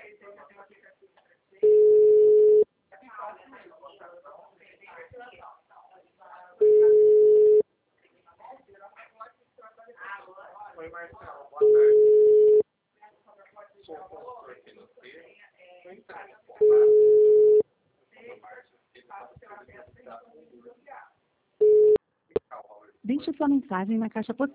Oi, Marcelo, boa tarde. Sou consultor financeiro. Estou entrando em contato com o Márcio. Ele está precisando de um Deixe sua mensagem na caixa postal.